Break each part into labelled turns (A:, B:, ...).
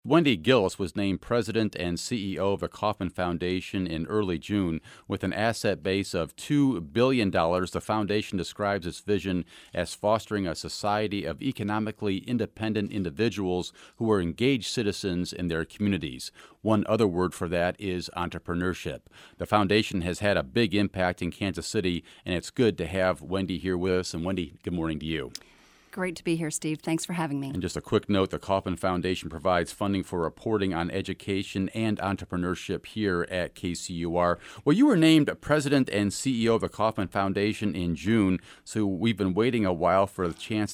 A: Wendy Gillis was named president and CEO of the Kauffman Foundation in early June. With an asset base of $2 billion, the foundation describes its vision as fostering a society of economically independent individuals who are engaged citizens in their communities. One other word for that is entrepreneurship. The foundation has had a big impact in Kansas City, and it's good to have Wendy here with us. And Wendy, good morning to you.
B: Great to be here, Steve. Thanks for having me.
A: And just a quick note, the Kauffman Foundation provides funding for reporting on education and entrepreneurship here at KCUR. Well, you were named president and CEO of the Kauffman Foundation in June, so we've been waiting a while for a chance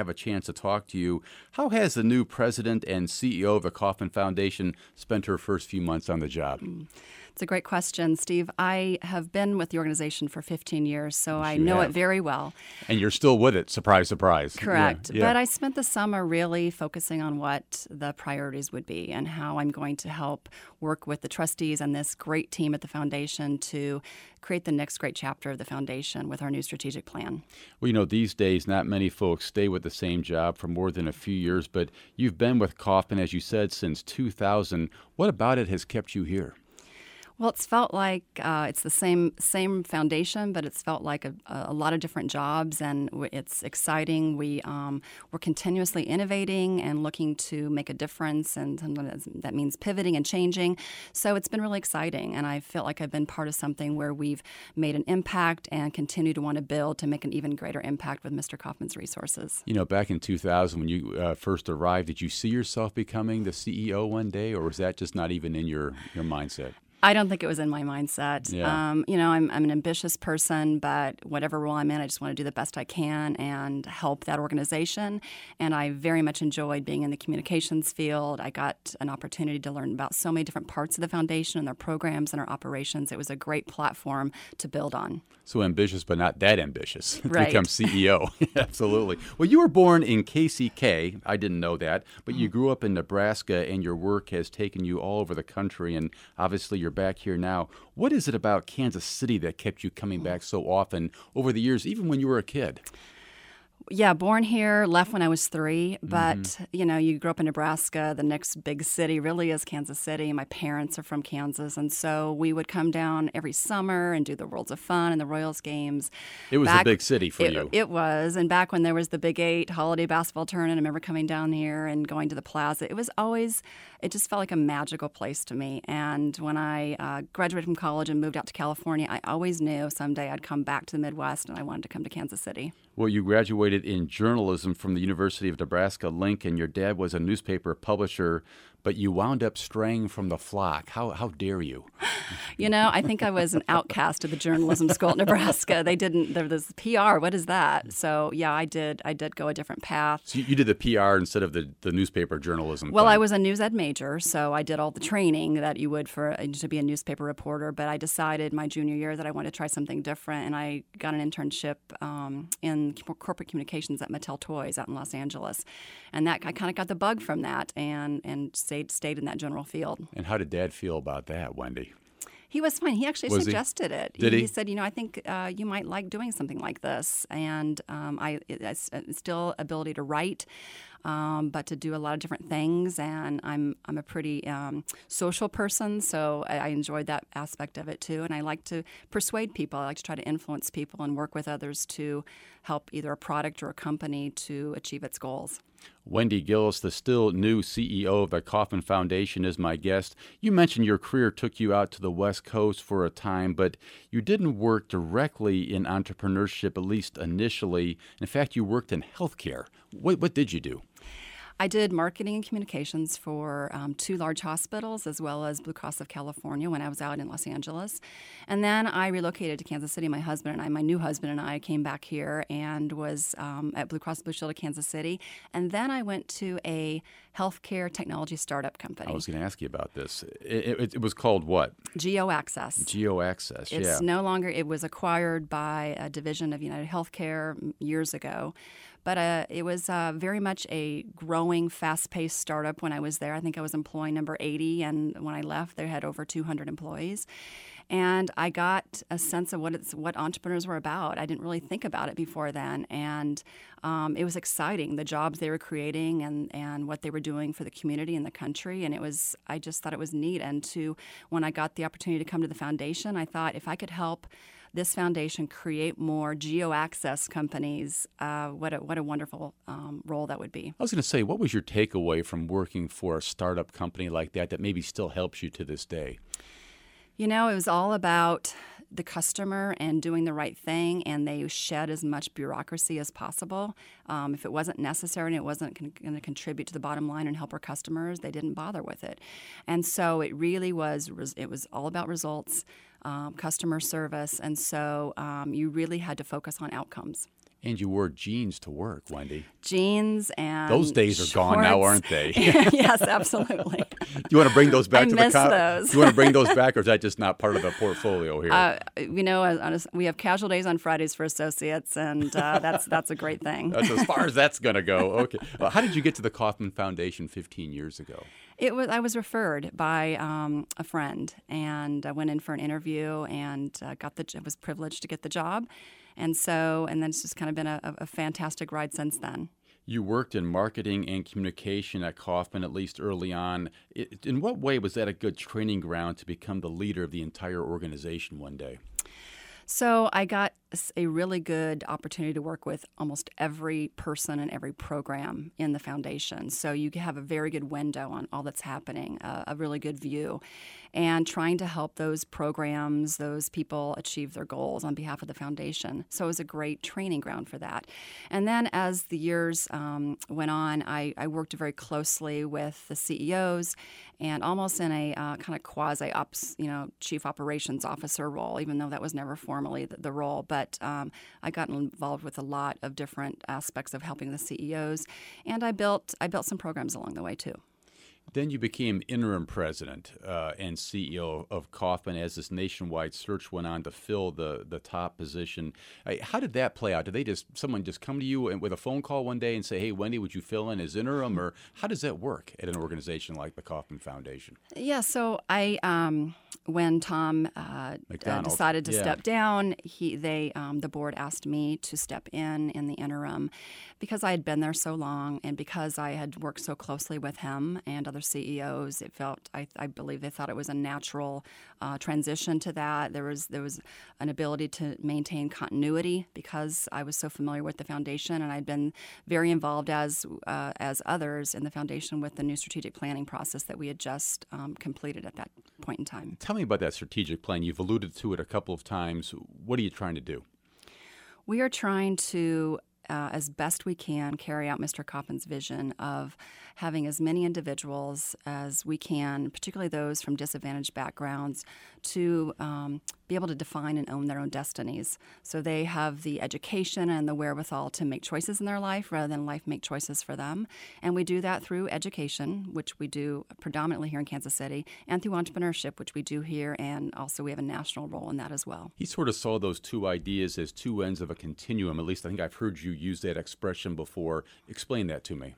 A: to talk to you. How has the new president and CEO of the Kauffman Foundation spent her first few months on the job?
B: It's a great question, Steve. I have been with the organization for 15 years, so I know it very well.
A: And you're still with it, surprise, surprise.
B: Correct.
A: Yeah.
B: But I spent the summer really focusing on what the priorities would be and how I'm going to help work with the trustees and this great team at the foundation to create the next great chapter of the foundation with our new strategic plan.
A: Well, these days, not many folks stay with the same job for more than a few years, but you've been with Kauffman, as you said, since 2000. What about it has kept you here?
B: Well, it's felt like it's the same foundation, but it's felt like a lot of different jobs, and it's exciting. We're continuously innovating and looking to make a difference, and sometimes that means pivoting and changing. So it's been really exciting, and I feel like I've been part of something where we've made an impact and continue to want to build to make an even greater impact with Mr. Kauffman's resources.
A: Back in 2000, when you first arrived, did you see yourself becoming the CEO one day, or was that just not even in your mindset?
B: I don't think it was in my mindset.
A: Yeah.
B: I'm an ambitious person, but whatever role I'm in, I just want to do the best I can and help that organization. And I very much enjoyed being in the communications field. I got an opportunity to learn about so many different parts of the foundation and their programs and our operations. It was a great platform to build on.
A: So ambitious, but not that ambitious to
B: Right.
A: become CEO. Absolutely. Well, you were born in KCK. I didn't know that. But you grew up in Nebraska, and your work has taken you all over the country. And obviously, you're back here now. What is it about Kansas City that kept you coming back so often over the years, even when you were a kid?
B: Yeah, born here, left when I was 3. But, you grew up in Nebraska. The next big city really is Kansas City. My parents are from Kansas. And so we would come down every summer and do the Worlds of Fun and the Royals games.
A: It was a big city for you.
B: It was. And back when there was the Big 8 holiday basketball tournament, I remember coming down here and going to the plaza. It just felt like a magical place to me. And when I graduated from college and moved out to California, I always knew someday I'd come back to the Midwest and I wanted to come to Kansas City.
A: Well, you graduated in journalism from the University of Nebraska-Lincoln. Your dad was a newspaper publisher, but you wound up straying from the flock. How dare you?
B: I think I was an outcast of the journalism school at Nebraska. There was PR. What is that? So, yeah, I did go a different path.
A: So you did the PR instead of the newspaper journalism
B: Well,
A: thing.
B: I was a news ed major, so I did all the training that you would to be a newspaper reporter. But I decided my junior year that I wanted to try something different, and I got an internship in corporate communications at Mattel Toys out in Los Angeles. And that I kind of got the bug from that and stayed in that general field.
A: And how did Dad feel about that, Wendy?
B: He was fine. He actually suggested it.
A: Did he?
B: He said, I think you might like doing something like this. And it's still ability to write, but to do a lot of different things. And I'm a pretty social person, so I enjoyed that aspect of it too. And I like to persuade people. I like to try to influence people and work with others to help either a product or a company to achieve its goals.
A: Wendy Gillis, the still new CEO of the Kauffman Foundation, is my guest. You mentioned your career took you out to the West Coast for a time, but you didn't work directly in entrepreneurship, at least initially. In fact, you worked in healthcare. What did you do?
B: I did marketing and communications for 2 large hospitals as well as Blue Cross of California when I was out in Los Angeles. And then I relocated to Kansas City. My new husband and I came back here and was at Blue Cross Blue Shield of Kansas City. And then I went to a healthcare technology startup company.
A: I was going to ask you about this. It was called what?
B: GeoAccess.
A: GeoAccess, yeah.
B: It's no longer, it was acquired by a division of United Healthcare years ago. But it was very much a growing, fast-paced startup when I was there. I think I was employee number 80, and when I left, they had over 200 employees. And I got a sense of what entrepreneurs were about. I didn't really think about it before then, and it was exciting, the jobs they were creating and what they were doing for the community and the country. And I just thought it was neat. And when I got the opportunity to come to the foundation, I thought if I could help this foundation create more geo-access companies, what a wonderful role that would be.
A: I was going to say, what was your takeaway from working for a startup company like that maybe still helps you to this day?
B: It was all about the customer and doing the right thing, and they shed as much bureaucracy as possible. If it wasn't necessary and it wasn't going to contribute to the bottom line and help our customers, they didn't bother with it. And so it really was all about results, customer service, and so you really had to focus on outcomes.
A: And you wore jeans to work, Wendy.
B: Jeans and
A: those days are gone now, aren't they?
B: Yes, absolutely.
A: Do you want to bring those back
B: I
A: to
B: miss
A: the
B: those.
A: Do you want to bring those back, or is that just not part of the portfolio here?
B: We have casual days on Fridays for associates, and that's a great thing.
A: That's as far as that's going to go. Okay. Well, how did you get to the Kauffman Foundation 15 years ago?
B: I was referred by a friend, and I went in for an interview and was privileged to get the job. And then it's just kind of been a fantastic ride since then.
A: You worked in marketing and communication at Kauffman, at least early on. In what way was that a good training ground to become the leader of the entire organization one day?
B: So I got a really good opportunity to work with almost every person and every program in the foundation. So you have a very good window on all that's happening, a really good view, and trying to help those programs, those people achieve their goals on behalf of the foundation. So it was a great training ground for that. And then as the years went on, I worked very closely with the CEOs and almost in a kind of quasi-ops, chief operations officer role, even though that was never formally the role. But I got involved with a lot of different aspects of helping the CEOs, and I built some programs along the way too.
A: Then you became interim president and CEO of Kauffman as this nationwide search went on to fill the top position. How did that play out? Did someone just come to you with a phone call one day and say, "Hey, Wendy, would you fill in as interim?" Or how does that work at an organization like the Kauffman Foundation?
B: Yeah, so when Tom decided to step down, the board asked me to step in the interim because I had been there so long and because I had worked so closely with him and other CEOs. It felt, I believe they thought it was a natural transition to that. There was an ability to maintain continuity because I was so familiar with the foundation, and I'd been very involved as others in the foundation with the new strategic planning process that we had just completed at that point in time.
A: Tell me about that strategic plan. You've alluded to it a couple of times. What are you trying to do?
B: We are trying to as best we can, carry out Mr. Kauffman's vision of having as many individuals as we can, particularly those from disadvantaged backgrounds, to be able to define and own their own destinies. So they have the education and the wherewithal to make choices in their life rather than life make choices for them. And we do that through education, which we do predominantly here in Kansas City, and through entrepreneurship, which we do here, and also we have a national role in that as well.
A: He sort of saw those two ideas as two ends of a continuum. At least I think I've heard you use that expression before. Explain that to me.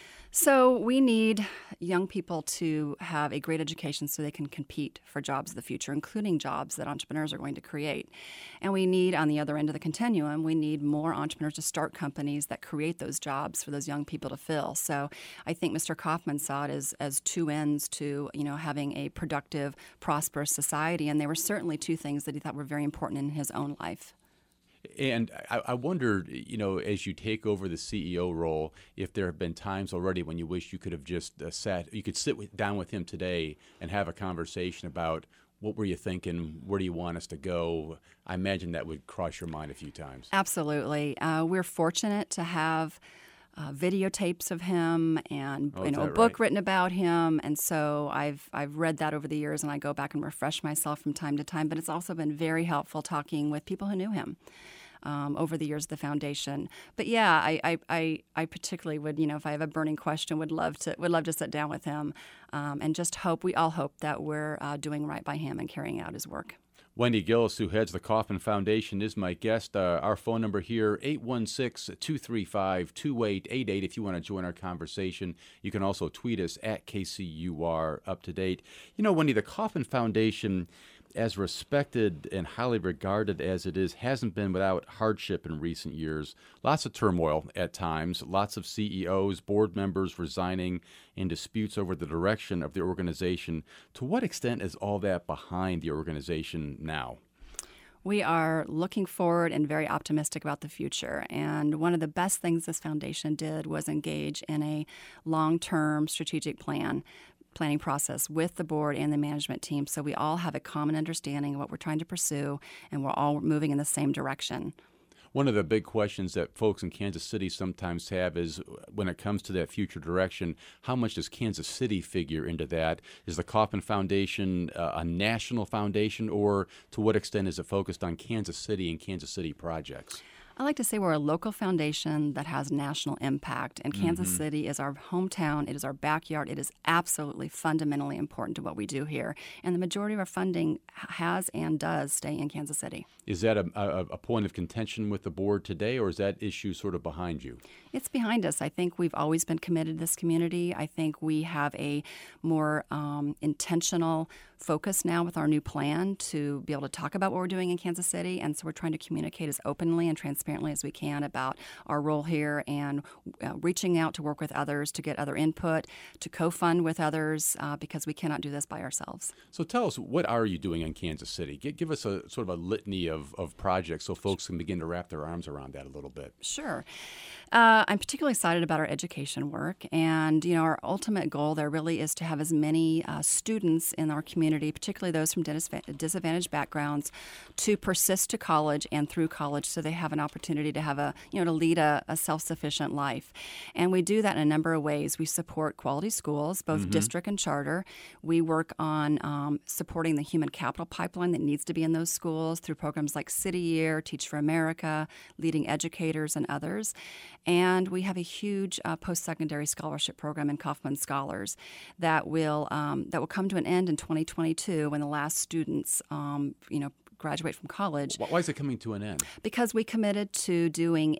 B: So we need young people to have a great education so they can compete for jobs of the future, including jobs that entrepreneurs are going to create. And we need, on the other end of the continuum, we need more entrepreneurs to start companies that create those jobs for those young people to fill. So I think Mr. Kauffman saw it as two ends to, having a productive, prosperous society. And they were certainly two things that he thought were very important in his own life.
A: And I wonder, as you take over the CEO role, if there have been times already when you wish you could have just sit down with him today and have a conversation about what were you thinking, where do you want us to go? I imagine that would cross your mind a few times.
B: Absolutely. We're fortunate to have videotapes of him and a book written about him, and so I've read that over the years, and I go back and refresh myself from time to time. But it's also been very helpful talking with people who knew him over the years of the foundation. But yeah, I particularly would, if I have a burning question, would love to sit down with him and just we all hope that we're doing right by him and carrying out his work.
A: Wendy Gillis, who heads the Kauffman Foundation, is my guest. Our phone number here, 816-235-2888. If you want to join our conversation, you can also tweet us at KCUR Up to Date. Wendy, the Kauffman Foundation, as respected and highly regarded as it is, hasn't been without hardship in recent years. Lots of turmoil at times, lots of CEOs, board members resigning, and disputes over the direction of the organization. To what extent is all that behind the organization now?
B: We are looking forward and very optimistic about the future. And one of the best things this foundation did was engage in a long-term strategic planning process with the board and the management team, so we all have a common understanding of what we're trying to pursue, and we're all moving in the same direction.
A: One of the big questions that folks in Kansas City sometimes have is when it comes to that future direction, how much does Kansas City figure into that? Is the Kauffman Foundation a national foundation, or to what extent is it focused on Kansas City and Kansas City projects?
B: I like to say we're a local foundation that has national impact, and Kansas City is our hometown. It is our backyard. It is absolutely fundamentally important to what we do here, and the majority of our funding has and does stay in Kansas City.
A: Is that a point of contention with the board today, or is that issue sort of behind you?
B: It's behind us. I think we've always been committed to this community. I think we have a more intentional focus now with our new plan to be able to talk about what we're doing in Kansas City, and so we're trying to communicate as openly and transparently as we can about our role here, and reaching out to work with others, to get other input, to co-fund with others, because we cannot do this by ourselves.
A: So tell us, what are you doing in Kansas City? Give us a sort of a litany of projects so folks can begin to wrap their arms around that a little bit.
B: Sure. I'm particularly excited about our education work, and our ultimate goal there really is to have as many students in our community, particularly those from disadvantaged backgrounds, to persist to college and through college, so they have an opportunity to have to lead a self-sufficient life. And we do that in a number of ways. We support quality schools, both district and charter. We work on supporting the human capital pipeline that needs to be in those schools through programs like City Year, Teach for America, Leading Educators, and others. And we have a huge post-secondary scholarship program in Kauffman Scholars that will come to an end in 2022 when the last students graduate from college.
A: Why is it coming to an end?
B: Because we committed to doing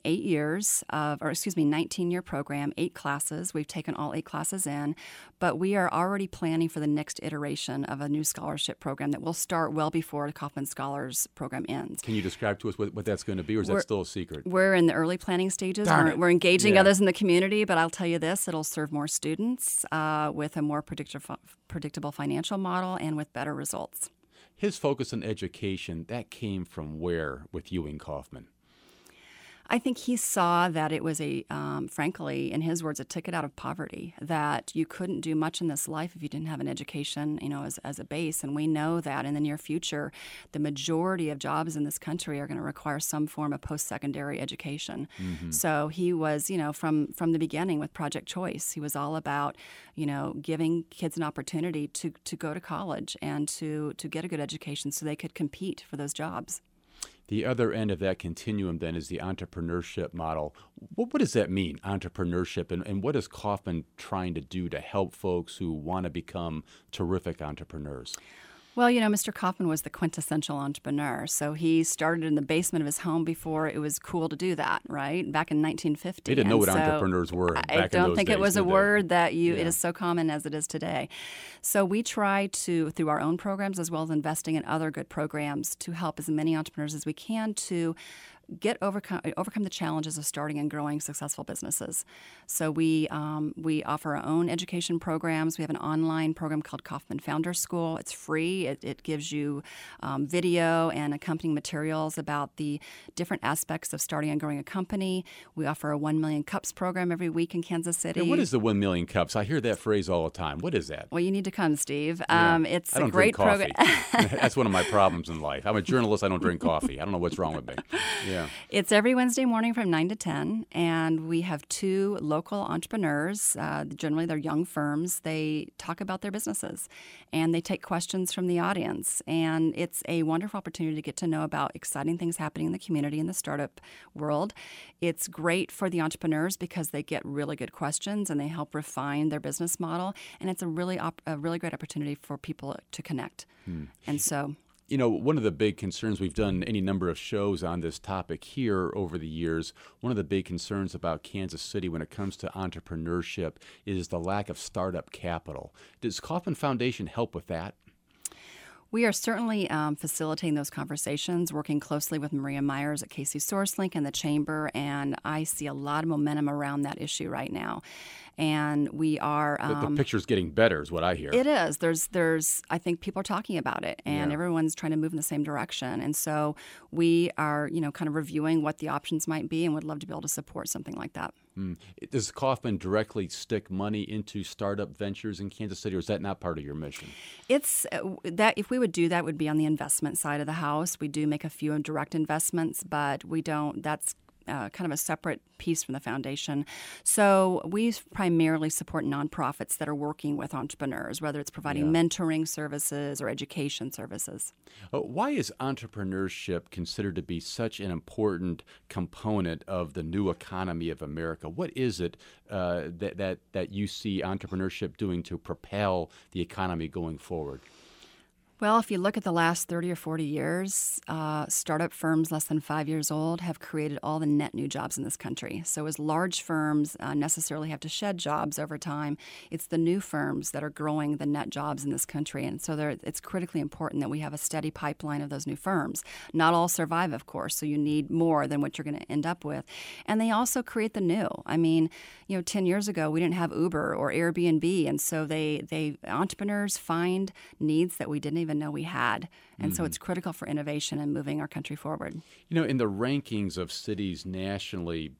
B: 19-year program, 8 classes. We've taken all 8 classes in, but we are already planning for the next iteration of a new scholarship program that will start well before the Kauffman Scholars program ends.
A: Can you describe to us what that's going to be, or is that still a secret?
B: We're in the early planning stages. We're engaging others in the community, but I'll tell you this, it'll serve more students with a more predictable financial model and with better results.
A: His focus on education, that came from where with Ewing Kauffman?
B: I think he saw that it was frankly, in his words, a ticket out of poverty, that you couldn't do much in this life if you didn't have an education, as a base. And we know that in the near future, the majority of jobs in this country are going to require some form of post-secondary education. So he was, from the beginning with Project Choice, he was all about, giving kids an opportunity to go to college and to get a good education so they could compete for those jobs.
A: The other end of that continuum, then, is the entrepreneurship model. What does that mean, entrepreneurship, and what is Kauffman trying to do to help folks who want to become terrific entrepreneurs?
B: Well, Mr. Kauffman was the quintessential entrepreneur. So he started in the basement of his home before it was cool to do that, right? Back in 1950.
A: They didn't know what entrepreneurs were back in those days.
B: I don't think it was a word that it is so common as it is today. So we try to, through our own programs as well as investing in other good programs, to help as many entrepreneurs as we can to overcome the challenges of starting and growing successful businesses. So we offer our own education programs. We have an online program called Kauffman Founder School. It's free. It gives you video and accompanying materials about the different aspects of starting and growing a company. We offer a 1 Million Cups program every week in Kansas City.
A: Now, what is the 1 Million Cups? I hear that phrase all the time. What is that?
B: Well, you need to come, Steve. It's
A: a
B: great program.
A: That's one of my problems in life. I'm a journalist. I don't drink coffee. I don't know what's wrong with me. Yeah.
B: It's every Wednesday morning from 9 to 10, and we have 2 local entrepreneurs. Generally, they're young firms. They talk about their businesses, and they take questions from the audience. And it's a wonderful opportunity to get to know about exciting things happening in the community in the startup world. It's great for the entrepreneurs because they get really good questions, and they help refine their business model. And it's a really great opportunity for people to connect. And so...
A: one of the big concerns, we've done any number of shows on this topic here over the years, one of the big concerns about Kansas City when it comes to entrepreneurship is the lack of startup capital. Does Kauffman Foundation help with that?
B: We are certainly facilitating those conversations, working closely with Maria Myers at Casey SourceLink and the Chamber, and I see a lot of momentum around that issue right now. And we are
A: The picture's getting better, is what I hear.
B: it is. There's. I think people are talking about it, and
A: Yeah.
B: everyone's trying to move in the same direction. And so we are, kind of reviewing what the options might be, and would love to be able to support something like that.
A: Does Kaufman directly stick money into startup ventures in Kansas City, or is that not part of your mission?
B: It's that if we would do that, would be on the investment side of the house. We do make a few direct investments, but we don't. That's kind of a separate piece from the foundation. So we primarily support nonprofits that are working with entrepreneurs, whether it's providing mentoring services or education services.
A: Why is entrepreneurship considered to be such an important component of the new economy of America? What is it that you see entrepreneurship doing to propel the economy going forward?
B: Well, if you look at the last 30 or 40 years, startup firms less than 5 years old have created all the net new jobs in this country. So as large firms necessarily have to shed jobs over time, it's the new firms that are growing the net jobs in this country. And so it's critically important that we have a steady pipeline of those new firms. Not all survive, of course, so you need more than what you're going to end up with. And they also create the new. I mean, 10 years ago, we didn't have Uber or Airbnb, and so entrepreneurs find needs that we didn't even know we had. And so it's critical for innovation and moving our country forward.
A: In the rankings of cities nationally,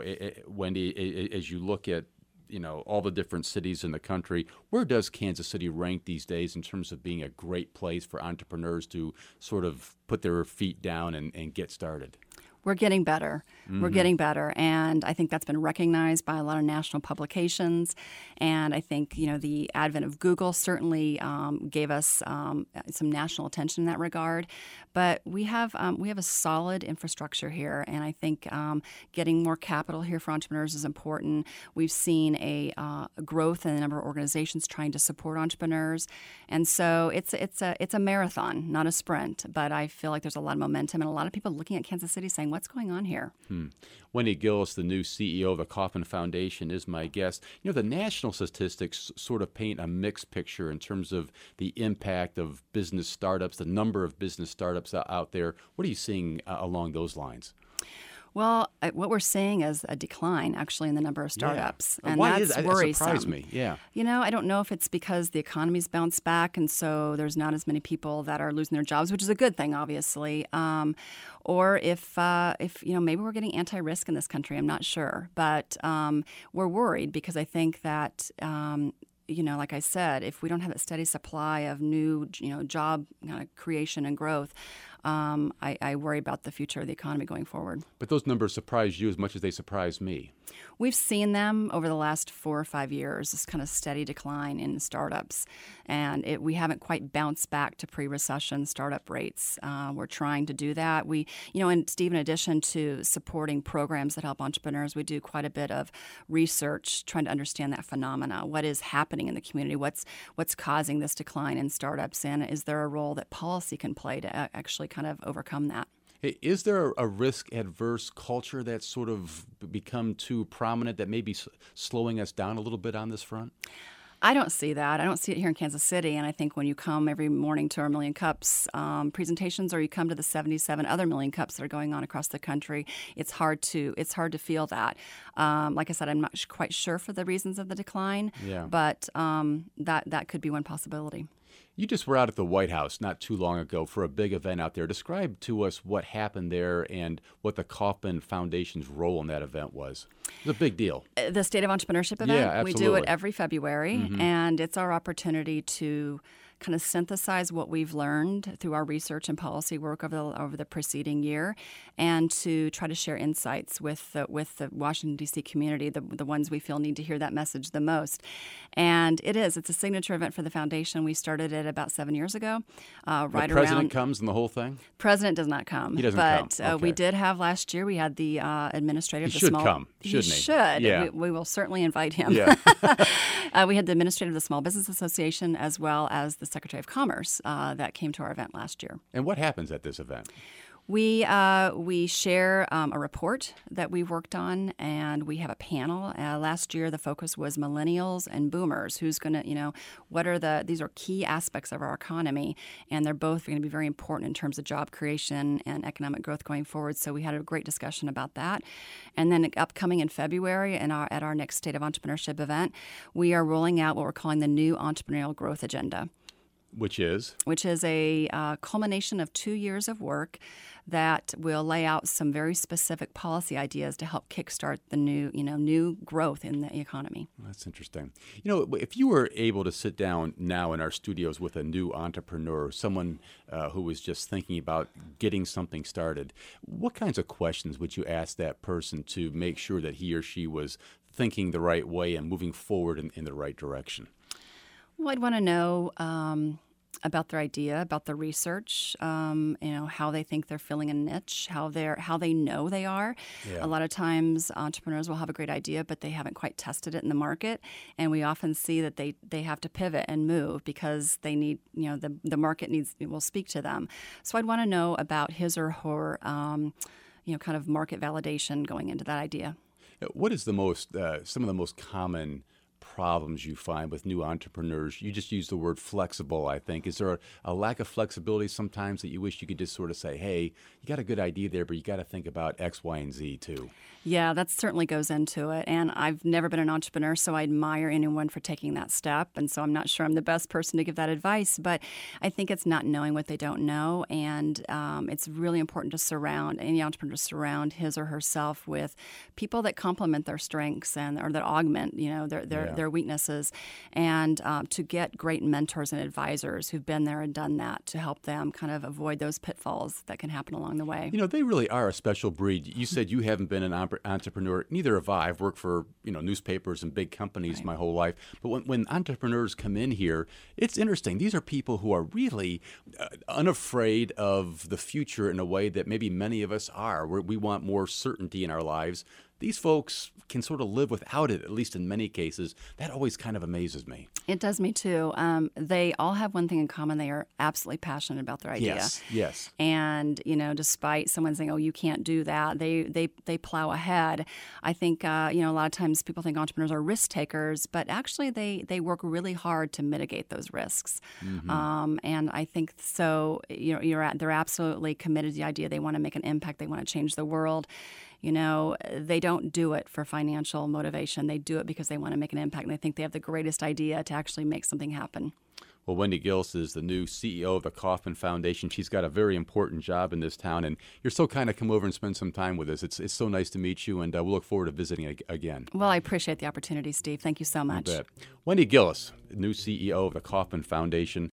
A: Wendy, as you look at all the different cities in the country, where does Kansas City rank these days in terms of being a great place for entrepreneurs to sort of put their feet down and get started?
B: We're getting better. We're getting better. And I think that's been recognized by a lot of national publications. And I think, the advent of Google certainly gave us some national attention in that regard. But we have a solid infrastructure here. And I think getting more capital here for entrepreneurs is important. We've seen a growth in the number of organizations trying to support entrepreneurs. And so it's a marathon, not a sprint. But I feel like there's a lot of momentum and a lot of people looking at Kansas City saying, what's going on here?
A: Wendy Gillis, the new CEO of the Kaufman Foundation, is my guest. The national statistics sort of paint a mixed picture in terms of the impact of business startups, the number of business startups out there. What are you seeing along those lines?
B: Well, what we're seeing is a decline, actually, in the number of startups.
A: Yeah.
B: And
A: Why
B: that's
A: is
B: worrisome.
A: It surprised me, yeah.
B: I don't know if it's because the economy's bounced back, and so there's not as many people that are losing their jobs, which is a good thing, obviously. Or if maybe we're getting anti-risk in this country. I'm not sure. But we're worried because I think that like I said, if we don't have a steady supply of new, job creation and growth, I worry about the future of the economy going forward.
A: But those numbers surprise you as much as they surprise me.
B: We've seen them over the last 4 or 5 years, this kind of steady decline in startups. And we haven't quite bounced back to pre-recession startup rates. We're trying to do that. And Steve, in addition to supporting programs that help entrepreneurs, we do quite a bit of research trying to understand that phenomena. What is happening in the community? What's causing this decline in startups? And is there a role that policy can play to actually kind of overcome that?
A: Is there a risk-adverse culture that's sort of become too prominent that may be slowing us down a little bit on this front?
B: I don't see that. I don't see it here in Kansas City. And I think when you come every morning to our Million Cups presentations, or you come to the 77 other Million Cups that are going on across the country, it's hard to feel that. Like I said, I'm not quite sure for the reasons of the decline, but that could be one possibility.
A: You just were out at the White House not too long ago for a big event out there. Describe to us what happened there and what the Kaufman Foundation's role in that event was. It was a big deal.
B: The State of Entrepreneurship event?
A: Yeah, absolutely.
B: We do it every February, and it's our opportunity to kind of synthesize what we've learned through our research and policy work over the preceding year, and to try to share insights with the Washington, D.C. community, the ones we feel need to hear that message the most. And it's a signature event for the foundation. We started it about 7 years ago.
A: The president comes and the whole thing?
B: President does not come.
A: He doesn't
B: come.
A: Okay.
B: We did have last year, we had the administrator of
A: he
B: the
A: should
B: small...
A: come, shouldn't he?
B: He should.
A: Yeah.
B: We will certainly invite him.
A: Yeah.
B: We had the administrator of the Small Business Association as well as the Secretary of Commerce that came to our event last year.
A: And what happens at this event?
B: We share a report that we've worked on, and we have a panel. Last year, the focus was millennials and boomers. Who's going to, these are key aspects of our economy, and they're both going to be very important in terms of job creation and economic growth going forward. So we had a great discussion about that. And then upcoming in February at our next State of Entrepreneurship event, we are rolling out what we're calling the new Entrepreneurial Growth Agenda.
A: Which is
B: a culmination of 2 years of work that will lay out some very specific policy ideas to help kickstart the new growth in the economy.
A: That's interesting. If you were able to sit down now in our studios with a new entrepreneur, someone who was just thinking about getting something started, what kinds of questions would you ask that person to make sure that he or she was thinking the right way and moving forward in the right direction?
B: Well, I'd want to know about their idea, about the research, how they think they're filling a niche, how they know they are.
A: Yeah.
B: A lot of times entrepreneurs will have a great idea, but they haven't quite tested it in the market. And we often see that they have to pivot and move because they need, the market will speak to them. So I'd want to know about his or her, kind of market validation going into that idea.
A: What is some of the most common problems you find with new entrepreneurs? You just used the word flexible, I think. Is there a lack of flexibility sometimes that you wish you could just sort of say, hey, you got a good idea there, but you got to think about X, Y, and Z too?
B: Yeah, that certainly goes into it. And I've never been an entrepreneur, so I admire anyone for taking that step. And so I'm not sure I'm the best person to give that advice, but I think it's not knowing what they don't know. And it's really important to surround his or herself with people that complement their strengths or that augment, their weaknesses, and to get great mentors and advisors who've been there and done that to help them kind of avoid those pitfalls that can happen along the way.
A: They really are a special breed. You said you haven't been an entrepreneur. Neither have I. I've worked for newspapers and big companies my whole life. But when entrepreneurs come in here, it's interesting. These are people who are really unafraid of the future in a way that maybe many of us are. We want more certainty in our lives. These folks can sort of live without it, at least in many cases. That always kind of amazes me.
B: It does me too. They all have one thing in common. They are absolutely passionate about their idea.
A: Yes.
B: And, despite someone saying, oh, you can't do that, they plow ahead. I think, a lot of times people think entrepreneurs are risk takers, but actually they work really hard to mitigate those risks.
A: Mm-hmm.
B: And I think so, they're absolutely committed to the idea. They want to make an impact. They want to change the world. They don't do it for financial motivation. They do it because they want to make an impact, and they think they have the greatest idea to actually make something happen.
A: Well, Wendy Gillis is the new CEO of the Kauffman Foundation. She's got a very important job in this town, and you're so kind of come over and spend some time with us. It's so nice to meet you, and we'll look forward to visiting again.
B: Well, I appreciate the opportunity, Steve. Thank you so much.
A: You bet. Wendy Gillis, new CEO of the Kauffman Foundation.